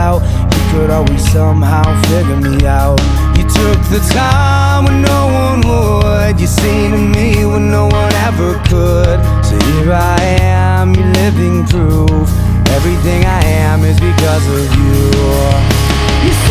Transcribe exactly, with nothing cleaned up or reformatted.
doubt. You could always somehow figure me out. You took the time when no one would. You seen in me when no one ever could. So here I am, you're living proof. Everything I am is because of you. You